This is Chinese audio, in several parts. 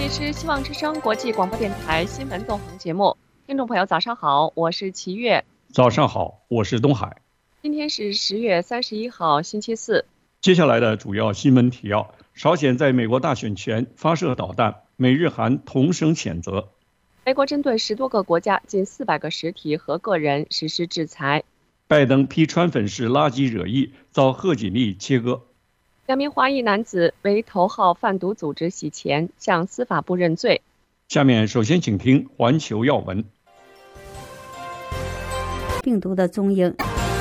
里是希望之声国际广播电台新闻纵横节目，听众朋友早上好，我是齐月。 早上好，我是东海。 今天是10月31号，星期四。 接下来的主要新闻提要：朝鲜在美国大选前发射导弹，美日韩同声谴责。 美国针对10多个国家近400个实体和个人实施制裁。 拜登批川粉是垃圾惹议，遭贺锦丽切割。 2名华裔男子为头号贩毒组织洗钱，向司法部认罪。 下面首先请听环球要闻。 病毒的踪影。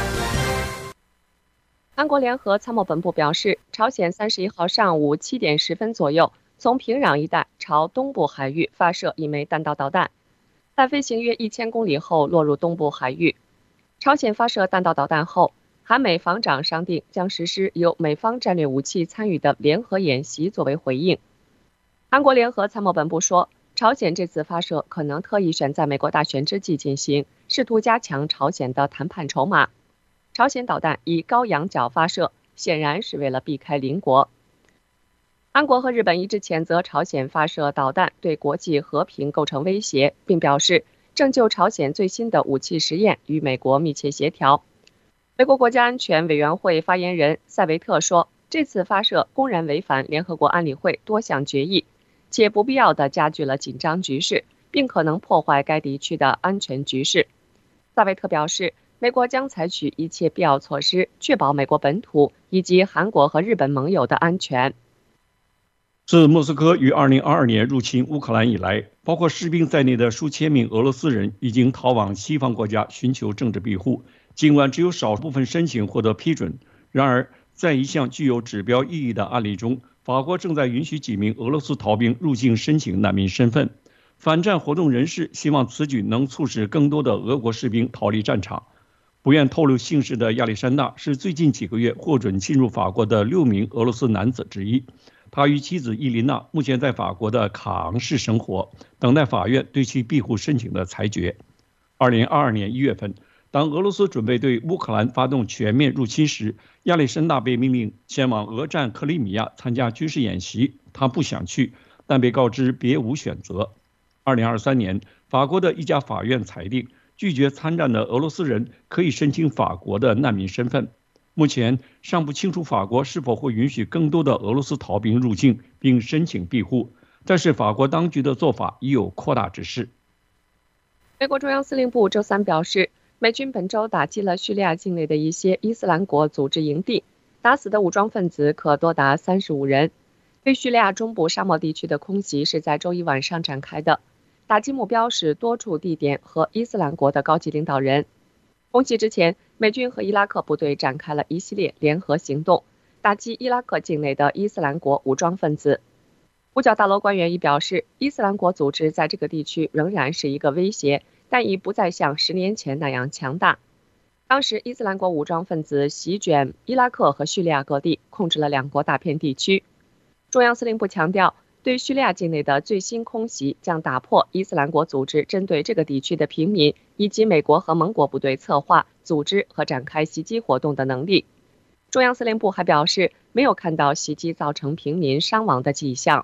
韩国联合参谋本部表示，朝鲜31号上午7点10分左右，从平壤一带朝东部海域发射一枚弹道导弹，在飞行约1000公里后落入东部海域。朝鲜发射弹道导弹后，韩美防长商定将实施由美方战略武器参与的联合演习作为回应。韩国联合参谋本部说，朝鲜这次发射可能特意选在美国大选之际进行，试图加强朝鲜的谈判筹码。朝鲜导弹以高仰角发射，显然是为了避开邻国。韩国和日本一致谴责朝鲜发射导弹对国际和平构成威胁，并表示正就朝鲜最新的武器实验与美国密切协调。美国国家安全委员会发言人塞维特说，这次发射公然违反联合国安理会多项决议，且不必要地加剧了紧张局势，并可能破坏该地区的安全局势。塞维特表示，美国将采取一切必要措施，确保美国本土以及韩国和日本盟友的安全。 自莫斯科于2022年入侵乌克兰以来，包括士兵在内的数千名俄罗斯人已经逃往西方国家寻求政治庇护。尽管只有少部分申请获得批准，然而在一项具有指标意义的案例中，法国正在允许几名俄罗斯逃兵入境申请难民身份。反战活动人士希望此举能促使更多的俄国士兵逃离战场。不愿透露姓氏的亚历山大是最近几个月获准进入法国的6名俄罗斯男子之一。他与妻子伊琳娜目前在法国的卡昂市生活，等待法院对其庇护申请的裁决。2022年1月份，当俄罗斯准备对乌克兰发动全面入侵时，亚历山大被命令前往俄占克里米亚参加军事演习。他不想去，但被告知别无选择。2023年，法国的一家法院裁定，拒绝参战的俄罗斯人可以申请法国的难民身份。目前尚不清楚法国是否会允许更多的俄罗斯逃兵入境并申请庇护，但是法国当局的做法已有扩大之势。 美国中央司令部周三表示，美军本周打击了叙利亚境内的一些伊斯兰国组织营地，打死的武装分子可多达35人。对叙利亚中部沙漠地区的空袭是在周一晚上展开的，打击目标是多处地点和伊斯兰国的高级领导人。空袭之前，美军和伊拉克部队展开了一系列联合行动，打击伊拉克境内的伊斯兰国武装分子。五角大楼官员已表示，伊斯兰国组织在这个地区仍然是一个威胁，但已不再像10年前那样强大。当时伊斯兰国武装分子席卷伊拉克和叙利亚各地，控制了2国大片地区。中央司令部强调，对叙利亚境内的最新空袭将打破伊斯兰国组织针对这个地区的平民以及美国和盟国部队策划、组织和展开袭击活动的能力。中央司令部还表示，没有看到袭击造成平民伤亡的迹象。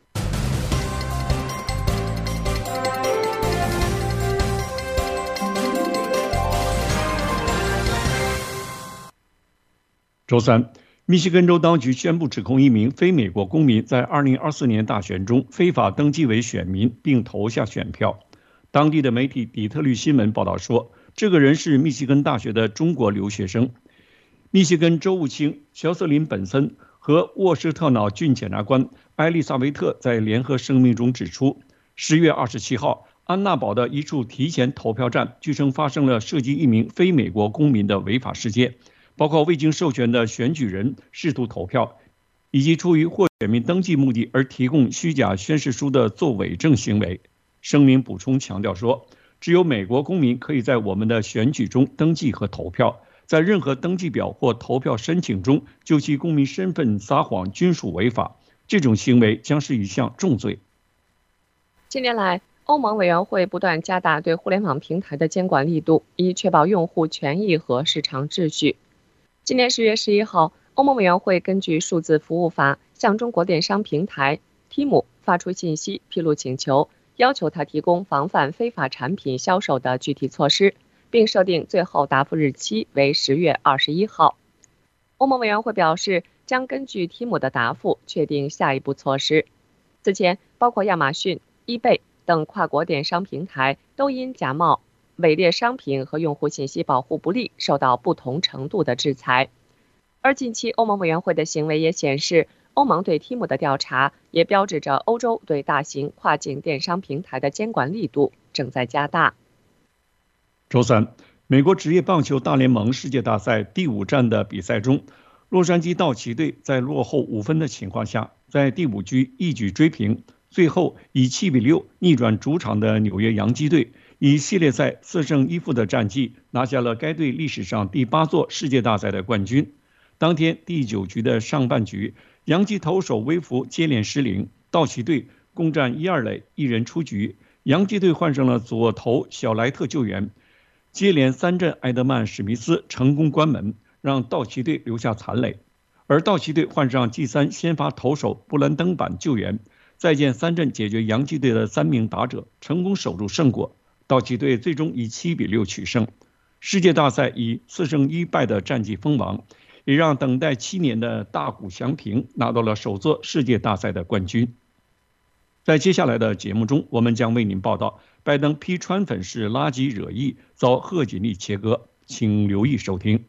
周三，密西根州当局宣布指控一名非美国公民在2024年大选中非法登记为选民并投下选票。当地的媒体底特律新闻报道说，这个人是密西根大学的中国留学生。密西根州务卿乔瑟琳·本森和沃施特瑙郡检察官埃丽莎维特在联合声明中指出，10月27号，安娜堡的一处提前投票站据称发生了涉及一名非美国公民的违法事件，包括未经授权的选举人试图投票，以及出于获选民登记目的而提供虚假宣誓书的作伪证行为。声明补充强调说，只有美国公民可以在我们的选举中登记和投票，在任何登记表或投票申请中就其公民身份撒谎均属违法，这种行为将是一项重罪。 近年来，欧盟委员会不断加大对互联网平台的监管力度，以确保用户权益和市场秩序。今年10月11号，欧盟委员会根据数字服务法向中国电商平台 Temu 发出信息披露请求，要求他提供防范非法产品销售的具体措施，并设定最后答复日期为10月21号。欧盟委员会表示，将根据 Temu 的答复确定下一步措施。此前，包括亚马逊、eBay 等跨国电商平台都因假冒、伪劣商品和用户信息保护不力受到不同程度的制裁。而近期欧盟委员会的行为也显示，欧盟对 Temu 的调查也标志着欧洲对大型跨境电商平台的监管力度正在加大。 周三，美国职业棒球大联盟世界大赛第5战的比赛中，洛杉矶道奇队在落后5分的情况下，在第5局一举追平，最后以7-6逆转主场的纽约洋基队，以系列赛4胜1负的战绩拿下了该队历史上第8座世界大赛的冠军。当天第9局的上半局，洋基投手威福接连失灵，道奇队攻占1、2垒，1人出局。洋基队换上了左投小莱特救援，接连3振埃德曼·史密斯成功关门，让道奇队留下残垒。而道奇队换上第3先发投手布兰登板救援，再见3振解决洋基队的3名打者，成功守住胜果。道奇队最终以7-6取胜。世界大赛以4胜1败的战绩封王，也让等待7年的大谷翔平拿到了首座世界大赛的冠军。在接下来的节目中，我们将为您报道拜登批川粉是垃圾惹议，遭贺锦丽切割，请留意收听。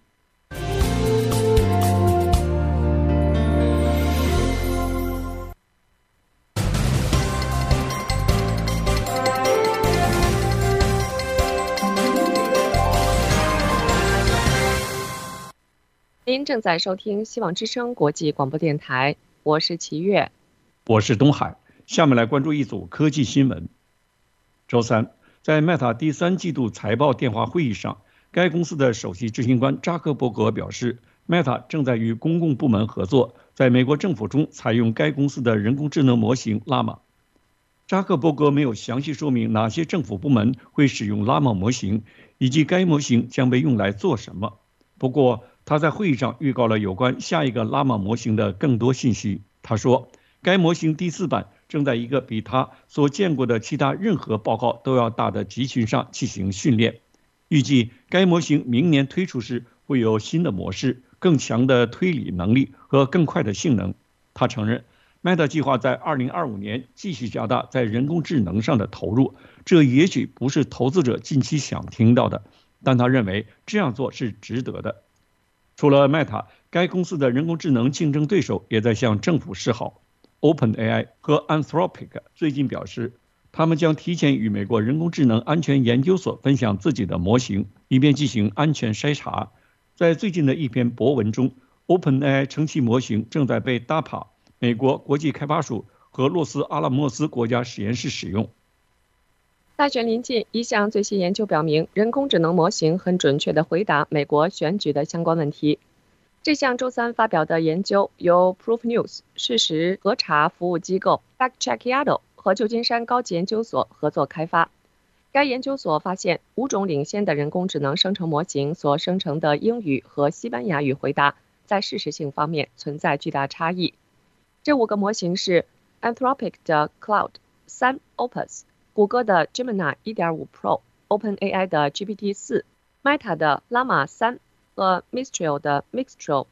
您正在收听希望之声国际广播电台，我是齐越， 我是东海。下面来关注一组科技新闻。周三，在 Meta 第3季度财报电话会议上，该公司的首席执行官扎克伯格表示， Meta 正在与公共部门合作，在美国政府中采用该公司的人工智能模型 Llama。 扎克伯格没有详细说明哪些政府部门会使用 Llama 模型，以及该模型将被用来做什么。不过他在会议上预告了有关下一个 Llama 模型的更多信息。他说，该模型第4版正在一个比他所见过的其他任何报告都要大的集群上进行训练。预计该模型明年推出时会有新的模式、更强的推理能力和更快的性能。他承认 Meta 计划在2025年继续加大在人工智能上的投入，这也许不是投资者近期想听到的，但他认为这样做是值得的。除了 Meta， 该公司的人工智能竞争对手也在向政府示好。OpenAI 和 Anthropic 最近表示，他们将提前与美国人工智能安全研究所分享自己的模型，以便进行安全筛查。在最近的一篇博文中， OpenAI 称其模型正在被 DARPA 美国国际开发署和洛斯阿拉莫斯国家实验室使用。 大选临近，一项最新研究表明，人工智能模型很准确地回答美国选举的相关问题。这项周三发表的研究由 Proof News 事实核查服务机构 FactCheckIADO 和旧金山高级研究所合作开发。该研究所发现，5种领先的人工智能生成模型所生成的英语和西班牙语回答在事实性方面存在巨大差异。这5个模型是 Anthropic 的 Cloud 3 Opus、谷歌的 Gemini 1.5 Pro、OpenAI 的 GPT-4、Meta 的 Llama 3和 Mistral 的 Mistral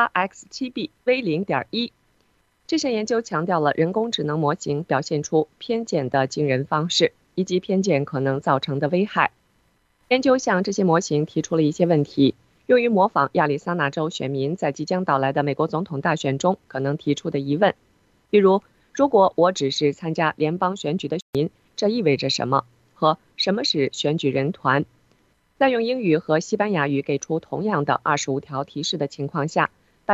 8X7B V0.1。这项研究强调了人工智能模型表现出偏见的惊人方式，以及偏见可能造成的危害。研究向这些模型提出了一些问题，用于模仿亚利桑那州选民在即将到来的美国总统大选中可能提出的疑问，比如，如果我只是参加联邦选举的选民，这意味着什么？和什么是选举人团？在用英语和西班牙语给出同样的25条提示的情况下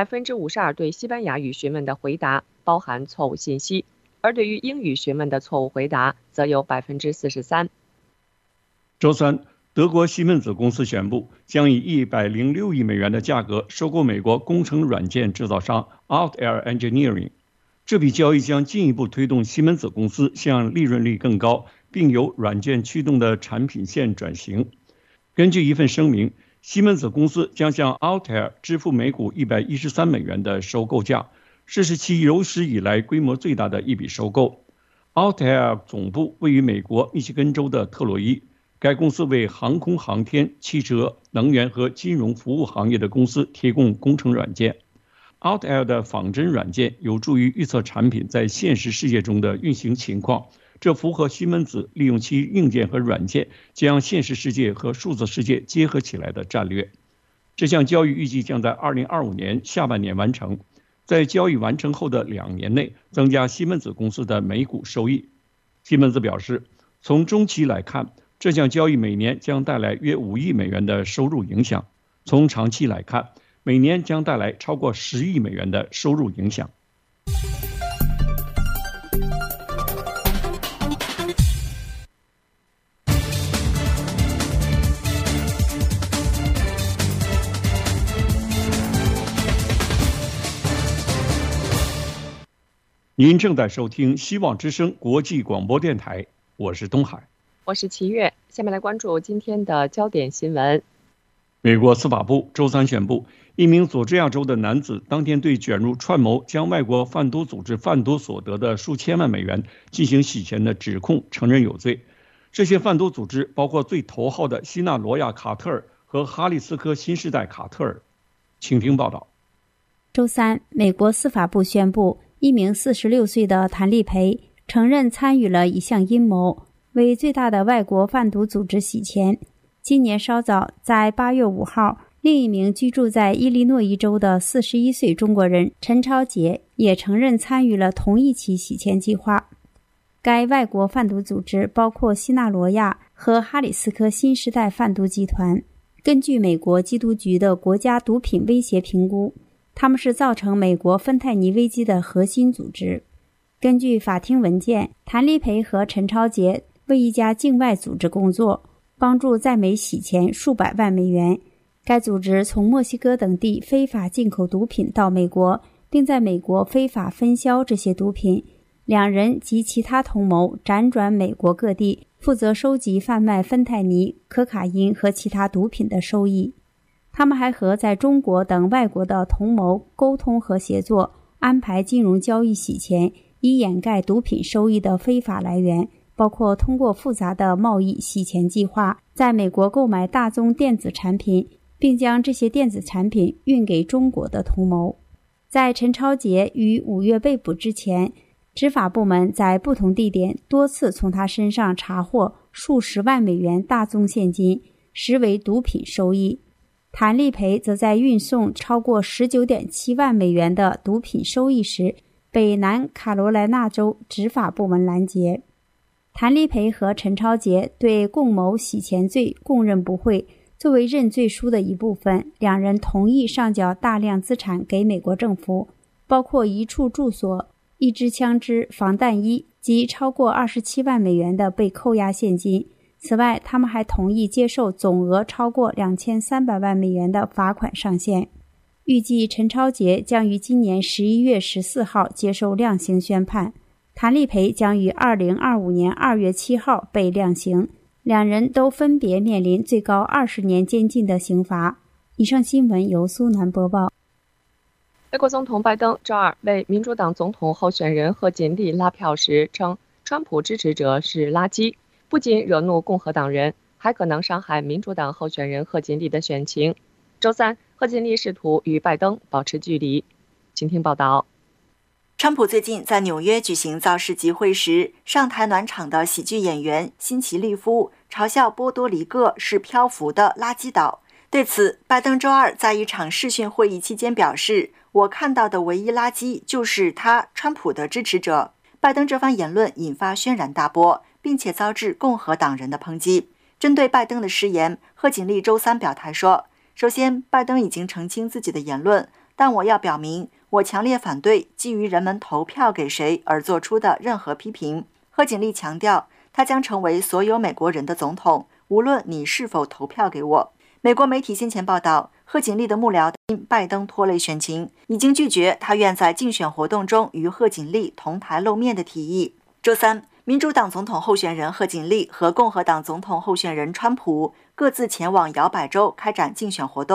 ，52%对西班牙语询问的回答包含错误信息，而对于英语询问的错误回答则有43%。 周三，德国西门子公司宣布将以106亿美元的价格收购美国工程软件制造商 Altair Engineering。这笔交易将进一步推动西门子公司向利润率更高并由软件驱动的产品线转型。根据一份声明，西门子公司将向 Altair 支付每股113美元的收购价， 这是其有史以来规模最大的一笔收购。Altair 总部位于美国密歇根州的特洛伊，该公司为航空航天、汽车、能源和金融服务行业的公司提供工程软件。Altair 的仿真软件有助于预测产品在现实世界中的运行情况，这符合西门子利用其硬件和软件将现实世界和数字世界结合起来的战略。这项交易预计将在2025年下半年完成，在交易完成后的2年内增加西门子公司的每股收益。西门子表示，从中期来看，这项交易每年将带来约5亿美元的收入影响；从长期来看，每年将带来超过10亿美元的收入影响。您正在收听希望之声国际广播电台，我是东海， 我是齐月。下面来关注今天的焦点新闻。 美国司法部周三宣布，一名佐治亚州的男子当天对卷入串谋将外国贩毒组织贩毒所得的数千万美元进行洗钱的指控承认有罪。这些贩毒组织包括最头号的希纳罗亚·卡特尔和哈里斯科新时代卡特尔。请听报道。 周三，美国司法部宣布，一名46岁的谭利培承认参与了一项阴谋，为最大的外国贩毒组织洗钱。今年稍早，在8月5号，另一名居住在伊利诺伊州的41岁中国人陈超杰也承认参与了同一起洗钱计划。该外国贩毒组织包括希纳罗亚和哈里斯科新时代贩毒集团。根据美国缉毒局的国家毒品威胁评估，他们是造成美国芬太尼危机的核心组织。根据法庭文件，谭利培和陈超杰为一家境外组织工作，帮助在美洗钱数百万美元。该组织从墨西哥等地非法进口毒品到美国，并在美国非法分销这些毒品。两人及其他同谋辗转美国各地，负责收集贩卖芬太尼、可卡因和其他毒品的收益。他们还和在中国等外国的同谋沟通和协作，安排金融交易洗钱，以掩盖毒品收益的非法来源，包括通过复杂的贸易洗钱计划，在美国购买大宗电子产品，并将这些电子产品运给中国的同谋。在陈超杰于5月被捕之前，执法部门在不同地点多次从他身上查获数十万美元大宗现金，实为毒品收益。谭利培则在运送超过 19.7 万美元的毒品收益时，被南卡罗来纳州执法部门拦截。谭利培和陈超杰对共谋洗钱罪供认不讳，作为认罪书的一部分，两人同意上缴大量资产给美国政府，包括一处住所、一支枪支、防弹衣及超过27万美元的被扣押现金。此外，他们还同意接受总额超过2300万美元的罚款上限。预计陈超杰将于今年11月14号接受量刑宣判，谭利培将于2025年2月7号被量刑。两人都分别面临最高20年监禁的刑罚。以上新闻由苏南播报。 美国总统拜登周二为民主党总统候选人贺锦丽拉票时称，川普支持者是垃圾，不仅惹怒共和党人，还可能伤害民主党候选人贺锦丽的选情。周三，贺锦丽试图与拜登保持距离。请听报道。 川普最近在纽约举行造势集会时，上台暖场的喜剧演员辛奇利夫嘲笑波多黎各是漂浮的垃圾岛。对此，拜登周二在一场视讯会议期间表示，我看到的唯一垃圾就是他川普的支持者。拜登这番言论引发轩然大波，并且遭致共和党人的抨击。针对拜登的失言，贺锦丽周三表态说，首先，拜登已经澄清自己的言论，但我要表明，我强烈反对基于人们投票给谁而做出的任何批评。贺锦丽强调，他将成为所有美国人的总统，无论你是否投票给我。美国媒体先前报道，贺锦丽的幕僚因拜登拖累选情，已经拒绝他愿在竞选活动中与贺锦丽同台露面的提议。周三，民主党总统候选人贺锦丽和共和党总统候选人川普各自前往摇摆州开展竞选活动。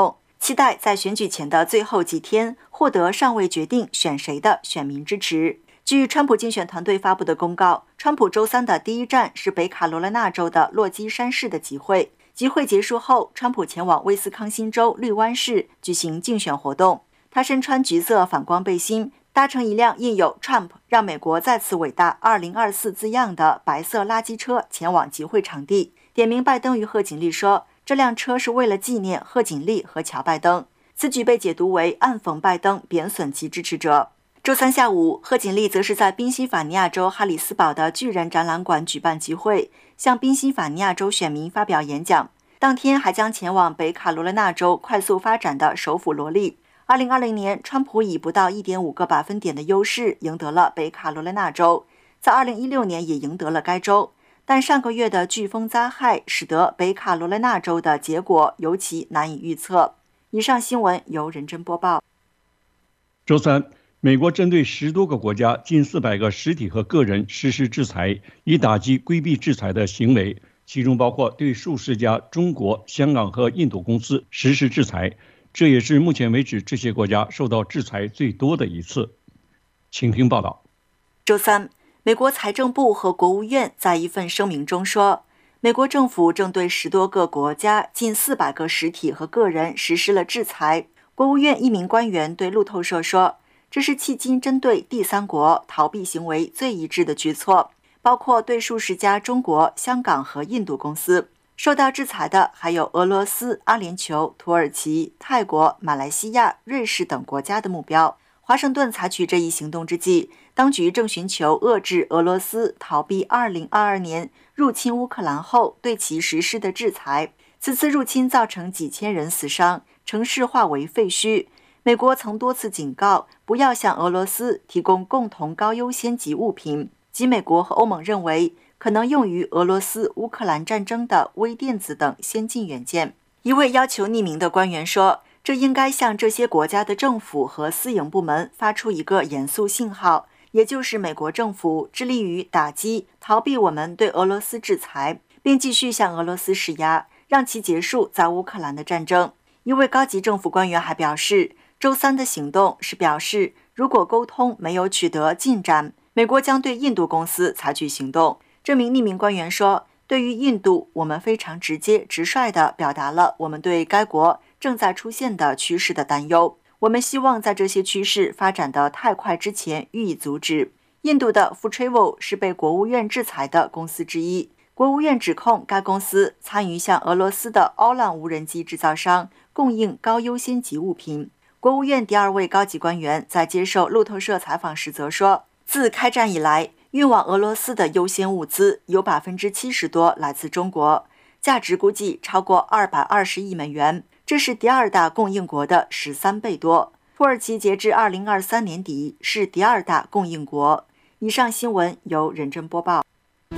期待在选举前的最后几天获得尚未决定选谁的选民支持。据川普竞选团队发布的公告，川普周三的第一站是北卡罗来纳州的落基山市的集会。集会结束后，川普前往威斯康辛州绿湾市举行竞选活动。他身穿橘色反光背心，搭乘一辆印有 Trump 让美国再次伟大2024字样的白色垃圾车前往集会场地。点名拜登与贺锦丽说，这辆车是为了纪念贺锦丽和乔拜登。此举被解读为暗讽拜登贬损其支持者。周三下午，贺锦丽则是在宾夕法尼亚州哈里斯堡的巨人展览馆举办集会，向宾夕法尼亚州选民发表演讲。当天还将前往北卡罗来纳州快速发展的首府罗利。2020年，川普以不到 1.5 个百分点的优势赢得了北卡罗来纳州，在2016年也赢得了该州。但上个月的飓风灾害使得北卡罗来纳州的结果尤其难以预测。以上新闻由任真播报。 周三，美国针对10多个国家近400个实体和个人实施制裁，以打击规避制裁的行为，其中包括对数十家中国、香港和印度公司实施制裁，这也是目前为止这些国家受到制裁最多的一次。请听报道。 周三，美国财政部和国务院在一份声明中说，美国政府正对10多个国家近400个实体和个人实施了制裁。国务院一名官员对路透社说，这是迄今针对第三国逃避行为最一致的举措，包括对数十家中国、香港和印度公司。受到制裁的还有俄罗斯、阿联酋、土耳其、泰国、马来西亚、瑞士等国家的目标。华盛顿采取这一行动之际，当局正寻求遏制俄罗斯逃避2022年入侵乌克兰后对其实施的制裁。此次入侵造成几千人死伤，城市化为废墟。美国曾多次警告不要向俄罗斯提供共同高优先级物品，即美国和欧盟认为可能用于俄罗斯乌克兰战争的微电子等先进元件。一位要求匿名的官员说，这应该向这些国家的政府和私营部门发出一个严肃信号，也就是美国政府致力于打击、逃避我们对俄罗斯制裁，并继续向俄罗斯施压，让其结束在乌克兰的战争。一位高级政府官员还表示，周三的行动是表示，如果沟通没有取得进展，美国将对印度公司采取行动。这名匿名官员说，对于印度，我们非常直接直率地表达了我们对该国正在出现的趋势的担忧。我们希望在这些趋势发展得太快之前予以阻止。印度的 Futravel 是被国务院制裁的公司之一。国务院指控该公司参与向俄罗斯的 Olan 无人机制造商供应高优先级物品。国务院第2位高级官员在接受路透社采访时则说，自开战以来，运往俄罗斯的优先物资有 70% 多来自中国，价值估计超过220亿美元，这是第2大供应国的13倍多。土耳其截至2023年底是第2大供应国。以上新闻由任真播报。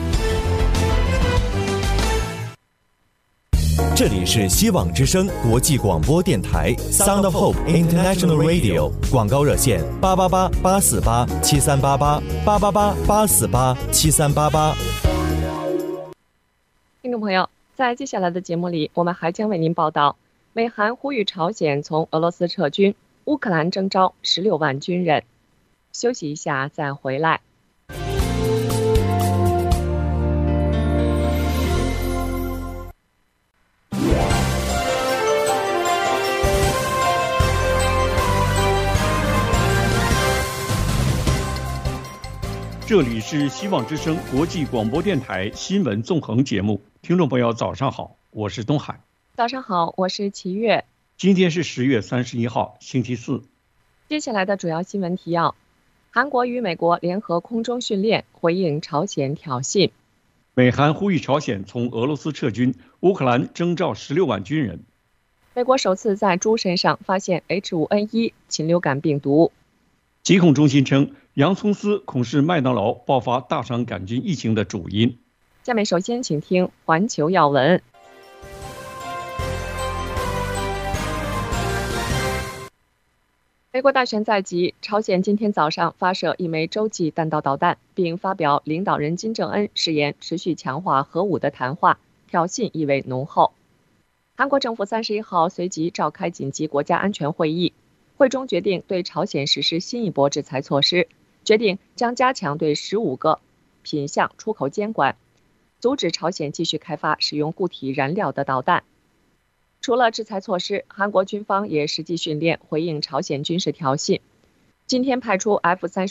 这里是希望之声国际广播电台 Sound of Hope International Radio， 广告热线888-848-7388，888-848-7388。 听众朋友，在接下来的节目里，我们还将为您报道，美韩呼吁朝鲜从俄罗斯撤军，乌克兰征召16万军人。休息一下再回来。 这里是希望之声国际广播电台新闻纵横节目，听众朋友早上好，我是东海。 早上好，我是齐月。 今天是10月31号，星期四。 接下来的主要新闻提要：韩国与美国联合空中训练，回应朝鲜挑衅； 美韩呼吁朝鲜从俄罗斯撤军，乌克兰征召16万军人； 美国首次在猪身上发现 H5N1 禽流感病毒； 疾控中心称，洋葱丝恐是麦当劳爆发大肠杆菌疫情的主因。 下面首先请听环球要闻。美国大选在即，朝鲜今天早上发射一枚洲际弹道导弹，并发表领导人金正恩誓言持续强化核武的谈话，挑衅意味浓厚。 韩国政府31号随即召开紧急国家安全会议，会中决定对朝鲜实施新一波制裁措施，决定将加强对15个品项出口监管，阻止朝鲜继续开发使用固体燃料的导弹。除了制裁措施，韩国军方也实际训练回应朝鲜军事挑衅。今天派出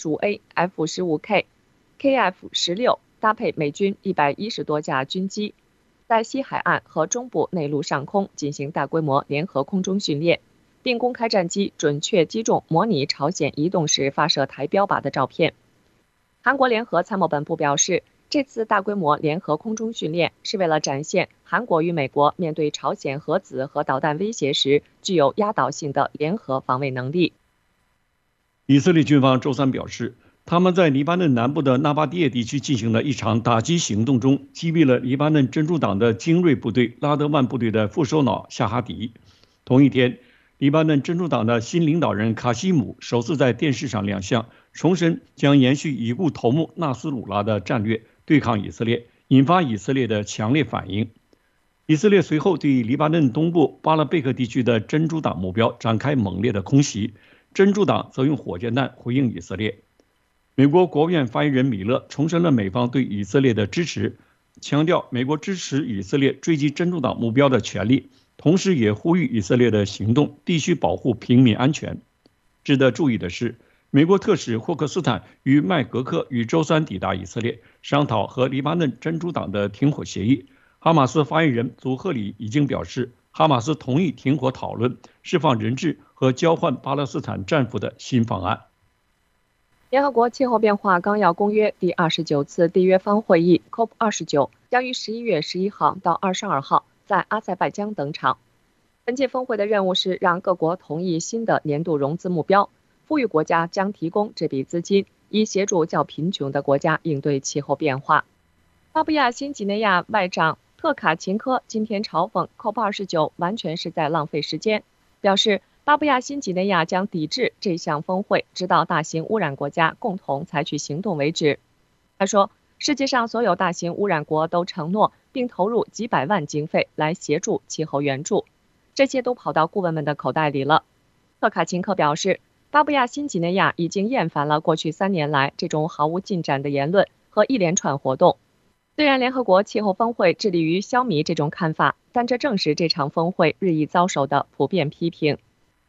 F-35A、F-15K、KF-16搭配美军110多架军机，在西海岸和中部内陆上空进行大规模联合空中训练，并公开战机准确击中模拟朝鲜移动时发射台标靶的照片。韩国联合参谋本部表示，这次大规模联合空中训练是为了展现韩国与美国面对朝鲜核子和导弹威胁时具有压倒性的联合防卫能力。 以色列军方周三表示，他们在黎巴嫩南部的纳巴蒂耶地区进行了一场打击行动中，击毙了黎巴嫩真主党的精锐部队拉德万部队的副首脑夏哈迪。同一天，黎巴嫩真主党的新领导人卡西姆首次在电视上亮相，重申将延续已故头目纳斯鲁拉的战略，对抗以色列，引发以色列的强烈反应。以色列随后对黎巴嫩东部巴勒贝克地区的真主党目标展开猛烈的空袭，真主党则用火箭弹回应以色列。美国国务院发言人米勒重申了美方对以色列的支持，强调美国支持以色列追击真主党目标的权利，同时也呼吁以色列的行动必须保护平民安全。值得注意的是，美国特使霍克斯坦与麦格克于周三抵达以色列，商讨和黎巴嫩真主党的停火协议。哈马斯发言人祖赫里已经表示，哈马斯同意停火讨论释放人质和交换巴勒斯坦战俘的新方案。 联合国气候变化纲要公约第29次缔约方会议 COP29 将于11月11号到22号在阿塞拜疆登场。本届峰会的任务是让各国同意新的年度融资目标，富裕国家将提供这笔资金，以协助较贫穷的国家应对气候变化。巴布亚新几内亚外长特卡琴科今天嘲讽 COP29 完全是在浪费时间，表示巴布亚新几内亚将抵制这项峰会，直到大型污染国家共同采取行动为止。他说，世界上所有大型污染国都承诺并投入几百万经费来协助气候援助，这些都跑到顾问们的口袋里了。特卡琴科表示，巴布亚新几内亚已经厌烦了过去3年来这种毫无进展的言论和一连串活动。虽然联合国气候峰会致力于消弭这种看法，但这正是这场峰会日益遭受的普遍批评。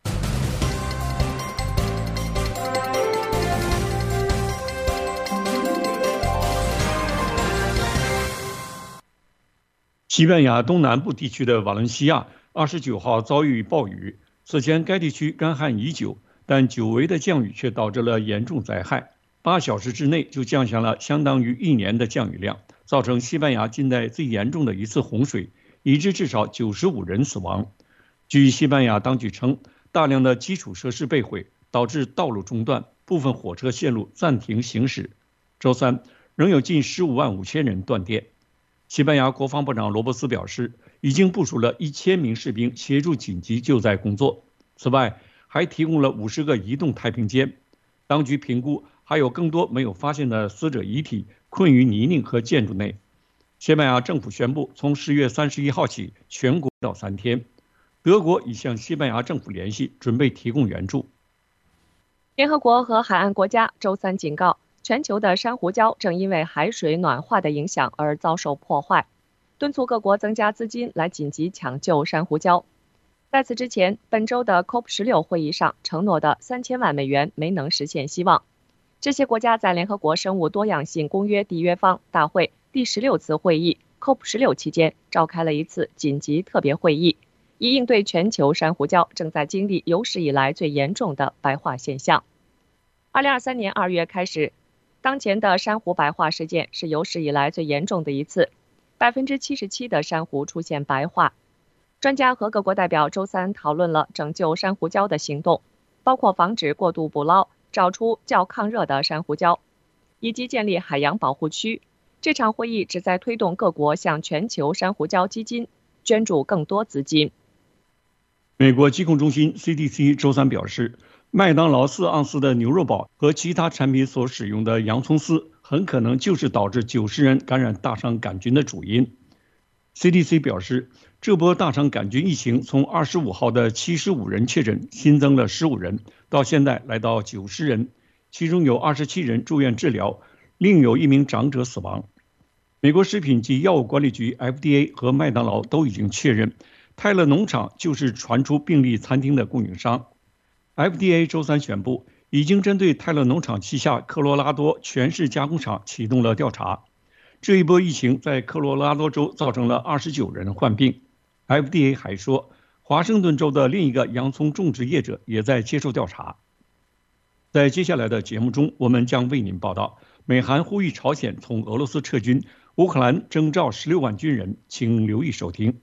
西班牙东南部地区的瓦伦西亚29号遭遇暴雨，此前该地区干旱已久，但久违的降雨却导致了严重灾害，8小时之内就降下了相当于1年的降雨量，造成西班牙近代最严重的一次洪水，以致至少95人死亡。据西班牙当局称，大量的基础设施被毁，导致道路中断，部分火车线路暂停行驶。周三，仍有近15万5千人断电。西班牙国防部长罗伯斯表示，已经部署了1000名士兵协助紧急救灾工作。此外，还提供了50个移动太平间。当局评估还有更多没有发现的死者遗体困于泥泞和建筑内。西班牙政府宣布，从10月31号起，全国到3天。德国已向西班牙政府联系，准备提供援助。 联合国和海岸国家周三警告，全球的珊瑚礁正因为海水暖化的影响而遭受破坏，敦促各国增加资金来紧急抢救珊瑚礁。在此之前，本周的 COP16 会议上承诺的3000万美元没能实现希望。这些国家在联合国生物多样性公约缔约方大会第16次会议 COP16 期间召开了一次紧急特别会议，以应对全球珊瑚礁正在经历有史以来最严重的白化现象。2023年2月开始，当前的珊瑚白化事件是有史以来最严重的一次，77%的珊瑚出现白化。专家和各国代表周三讨论了拯救珊瑚礁的行动，包括防止过度捕捞、找出较抗热的珊瑚礁，以及建立海洋保护区。这场会议旨在推动各国向全球珊瑚礁基金捐助更多资金。 美国疾控中心 CDC 周三表示，麦当劳4盎司的牛肉堡和其他产品所使用的洋葱丝很可能就是导致90人感染大肠杆菌的主因。CDC 表示， 这波大肠杆菌疫情从25号的75人确诊新增了15人，到现在来到90人，其中有27人住院治疗，另有1名长者死亡。美国食品及药物管理局 FDA 和麦当劳都已经确认，泰勒农场就是传出病例餐厅的供应商。FDA 周三宣布，已经针对泰勒农场旗下科罗拉多全市加工厂启动了调查。这一波疫情在科罗拉多州造成了29人患病。FDA 还说，华盛顿州的另一个洋葱种植业者也在接受调查。在接下来的节目中，我们将为您报道，美韩呼吁朝鲜从俄罗斯撤军，乌克兰征召16万军人，请留意收听。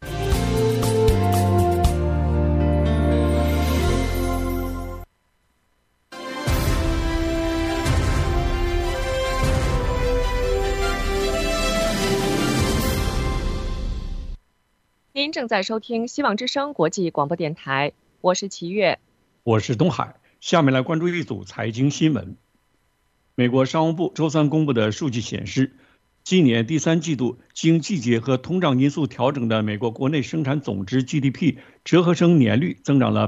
您正在收听希望之声国际广播电台，我是齐越， 我是东海。下面来关注一组财经新闻。美国商务部周三公布的数据显示，今年第3季度经季节和通胀因素调整的美国国内生产总值 GDP 折合成年率增长了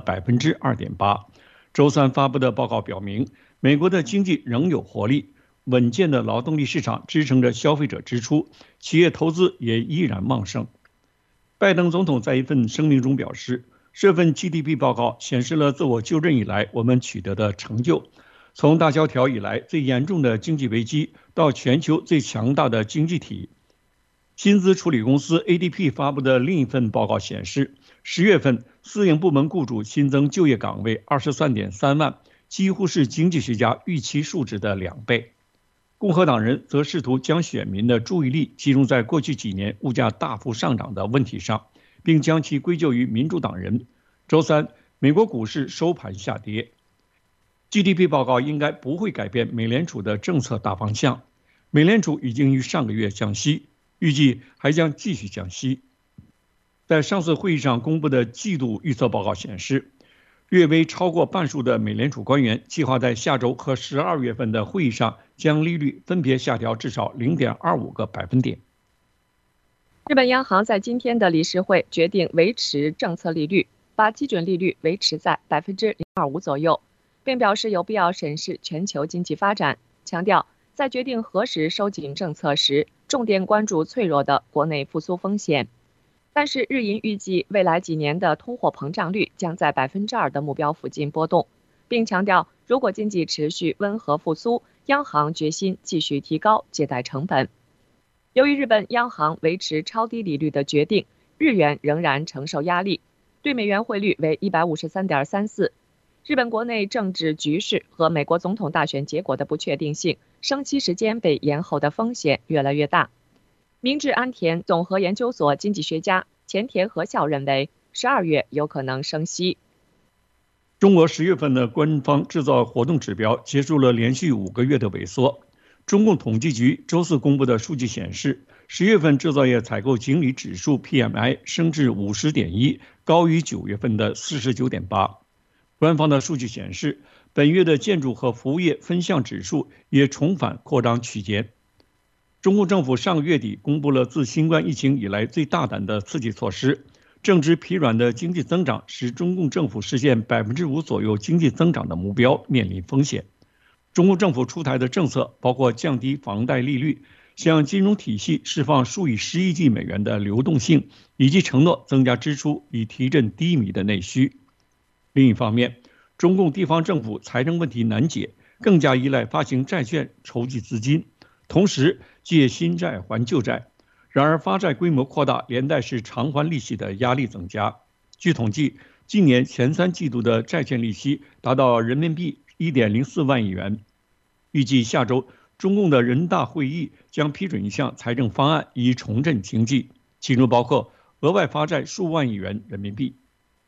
2.8%。周三发布的报告表明，美国的经济仍有活力，稳健的劳动力市场支撑着消费者支出，企业投资也依然旺盛。拜登总统在一份声明中表示，这份 GDP 报告显示了自我就任以来我们取得的成就，从大萧条以来最严重的经济危机到全球最强大的经济体。薪资处理公司 ADP 发布的另一份报告显示，10月份私营部门雇主新增就业岗位 23.3 万，几乎是经济学家预期数值的2倍。共和党人则试图将选民的注意力集中在过去几年物价大幅上涨的问题上，并将其归咎于民主党人。周三，美国股市收盘下跌。GDP 报告应该不会改变美联储的政策大方向。美联储已经于上个月降息，预计还将继续降息。在上次会议上公布的季度预测报告显示，略微超过半数的美联储官员计划在下周和12月份的会议上将利率分别下调至少 0.25个百分点。 日本央行在今天的理事会决定维持政策利率，把基准利率维持在 0.25% 左右，并表示有必要审视全球经济发展，强调在决定何时收紧政策时，重点关注脆弱的国内复苏风险。但是日银预计未来几年的通货膨胀率将在 2% 的目标附近波动，并强调如果经济持续温和复苏，央行决心继续提高借贷成本。由于日本央行维持超低利率的决定，日元仍然承受压力，对美元汇率为 153.34。日本国内政治局势和美国总统大选结果的不确定性，升息时间被延后的风险越来越大。明治安田综合研究所经济学家前田和孝认为，12月有可能升息。 中国10月份的官方制造活动指标结束了连续5个月的萎缩。中共统计局周四公布的数据显示，10月份制造业采购经理指数 PMI 升至 50.1， 高于9月份的 49.8。官方的数据显示，本月的建筑和服务业分项指数也重返扩张区间。中共政府上个月底公布了自新冠疫情以来最大胆的刺激措施，正值疲软的经济增长使中共政府实现 5% 左右经济增长的目标面临风险。中共政府出台的政策包括降低房贷利率，向金融体系释放数以10亿剂美元的流动性，以及承诺增加支出以提振低迷的内需。另一方面，中共地方政府财政问题难解，更加依赖发行债券筹集资金，同时借新债还旧债。然而发债规模扩大，连带是偿还利息的压力增加。据统计，今年前3季度的债券利息达到人民币 1.04 万亿元。预计下周中共的人大会议将批准一项财政方案，以重振经济，其中包括额外发债数万亿元人民币。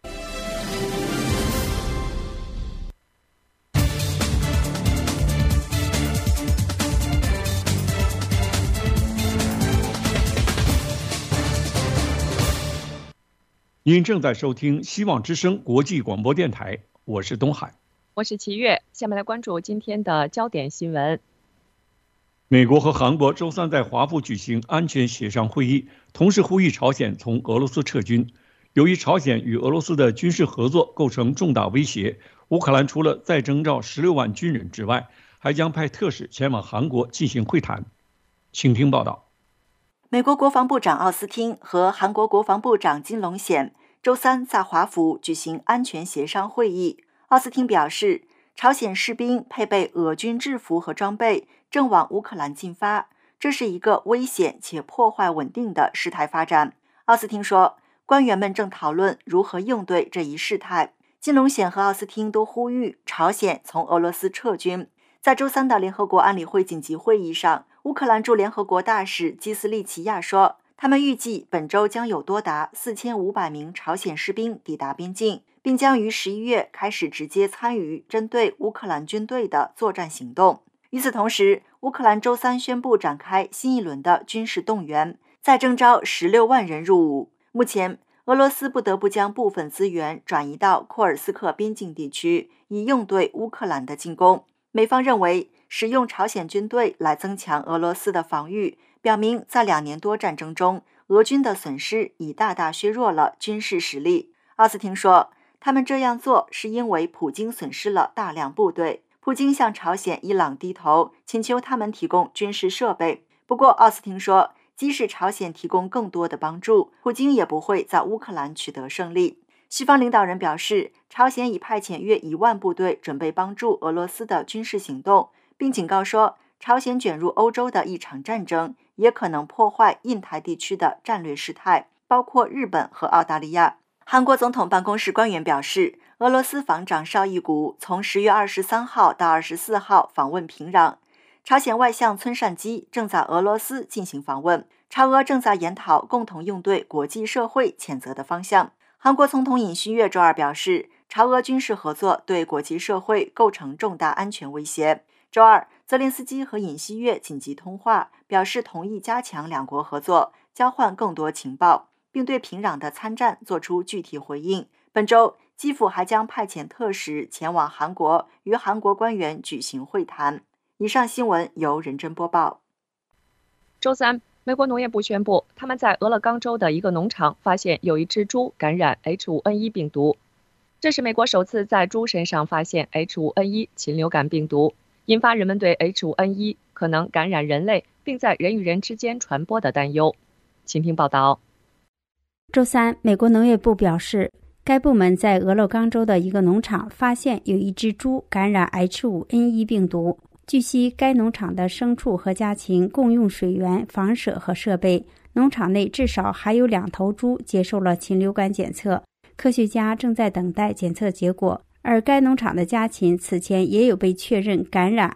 您正在收听希望之声国际广播电台，我是东海， 我是齐越。下面来关注今天的焦点新闻。 美国和韩国周三在华府举行安全协商会议，同时呼吁朝鲜从俄罗斯撤军。由于朝鲜与俄罗斯的军事合作构成重大威胁，乌克兰除了再征召16万军人之外，还将派特使前往韩国进行会谈。请听报道。 美国国防部长奥斯汀和韩国国防部长金龙显周三在华府举行安全协商会议。奥斯汀表示，朝鲜士兵配备俄军制服和装备，正往乌克兰进发，这是一个危险且破坏稳定的事态发展。奥斯汀说，官员们正讨论如何应对这一事态。金龙显和奥斯汀都呼吁朝鲜从俄罗斯撤军。在周三的联合国安理会紧急会议上，乌克兰驻联合国大使基斯利奇亚说，他们预计本周将有多达4500名朝鲜士兵抵达边境，并将于11月开始直接参与针对乌克兰军队的作战行动。与此同时，乌克兰周三宣布展开新一轮的军事动员，再征召16万人入伍。目前，俄罗斯不得不将部分资源转移到库尔斯克边境地区，以应对乌克兰的进攻。美方认为，使用朝鲜军队来增强俄罗斯的防御，表明在2年多战争中，俄军的损失已大大削弱了军事实力。奥斯汀说，他们这样做是因为普京损失了大量部队。普京向朝鲜、伊朗低头，请求他们提供军事设备。不过，奥斯汀说，即使朝鲜提供更多的帮助，普京也不会在乌克兰取得胜利。西方领导人表示，朝鲜已派遣约1万部队准备帮助俄罗斯的军事行动，并警告说，朝鲜卷入欧洲的一场战争也可能破坏印太地区的战略事态，包括日本和澳大利亚。韩国总统办公室官员表示，俄罗斯防长绍伊古从10月23号到24号访问平壤。朝鲜外相村善基正在俄罗斯进行访问，朝俄正在研讨共同应对国际社会谴责的方向。韩国总统尹锡悦周二表示，朝俄军事合作对国际社会构成重大安全威胁。周二，泽连斯基和尹锡悦紧急通话，表示同意加强两国合作，交换更多情报，并对平壤的参战做出具体回应。本周，基辅还将派遣特使前往韩国，与韩国官员举行会谈。以上新闻由任真播报。 周三，美国农业部宣布，他们在俄勒冈州的一个农场发现有一只猪感染 H5N1 病毒。这是美国首次在猪身上发现 H5N1 禽流感病毒，引发人们对 H5N1 可能感染人类并在人与人之间传播的担忧。请听报道。 周三，美国农业部表示，该部门在俄勒冈州的一个农场发现有一只猪感染 H5N1 病毒。据悉，该农场的牲畜和家禽共用水源、房舍和设备。农场内至少还有2头猪接受了禽流感检测，科学家正在等待检测结果。而该农场的家禽此前也有被确认感染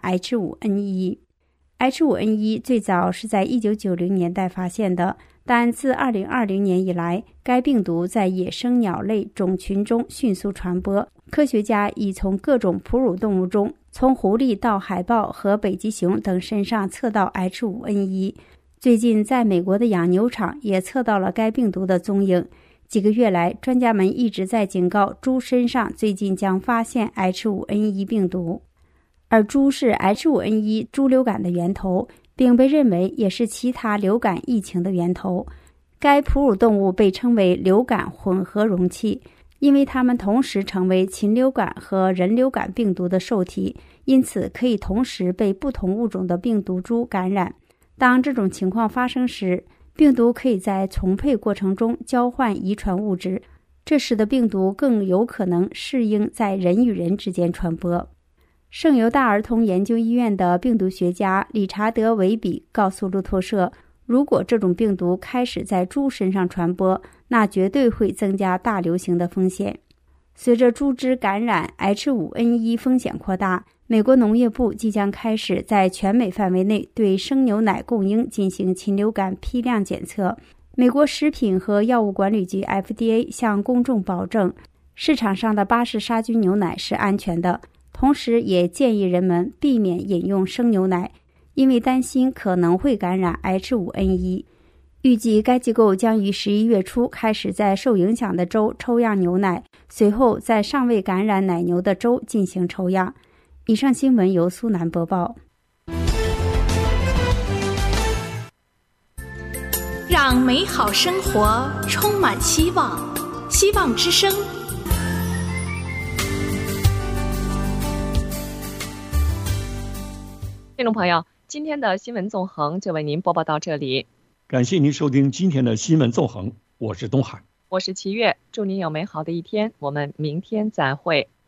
H5N1。H5N1 最早是在1990年代发现的，但自2020年以来，该病毒在野生鸟类种群中迅速传播。科学家已从各种哺乳动物中，从狐狸到海豹和北极熊等身上测到 H5N1。最近，在美国的养牛场也测到了该病毒的踪影。几个月来，专家们一直在警告猪身上最近将发现 H5N1 病毒。而猪是 H5N1 猪流感的源头，并被认为也是其他流感疫情的源头。该哺乳动物被称为流感混合容器，因为它们同时成为禽流感和人流感病毒的受体，因此可以同时被不同物种的病毒株感染。当这种情况发生时，病毒可以在重配过程中交换遗传物质，这使得病毒更有可能适应在人与人之间传播。圣犹大儿童研究医院的病毒学家理查德·维比告诉路透社，如果这种病毒开始在猪身上传播，那绝对会增加大流行的风险。随着猪只感染 H5N1 风险扩大，美国农业部即将开始在全美范围内对生牛奶供应进行禽流感批量检测。美国食品和药物管理局 FDA 向公众保证，市场上的巴氏杀菌牛奶是安全的，同时也建议人们避免饮用生牛奶，因为担心可能会感染 H5N1。预计该机构将于11月初开始在受影响的州抽样牛奶，随后在尚未感染奶牛的州进行抽样。以上新闻由苏南播报。 让美好生活充满希望。希望之声。 听众朋友，今天的新闻纵横就为您播报到这里。 感谢您收听今天的新闻纵横，我是东海， 我是齐月，祝您有美好的一天，我们明天再会。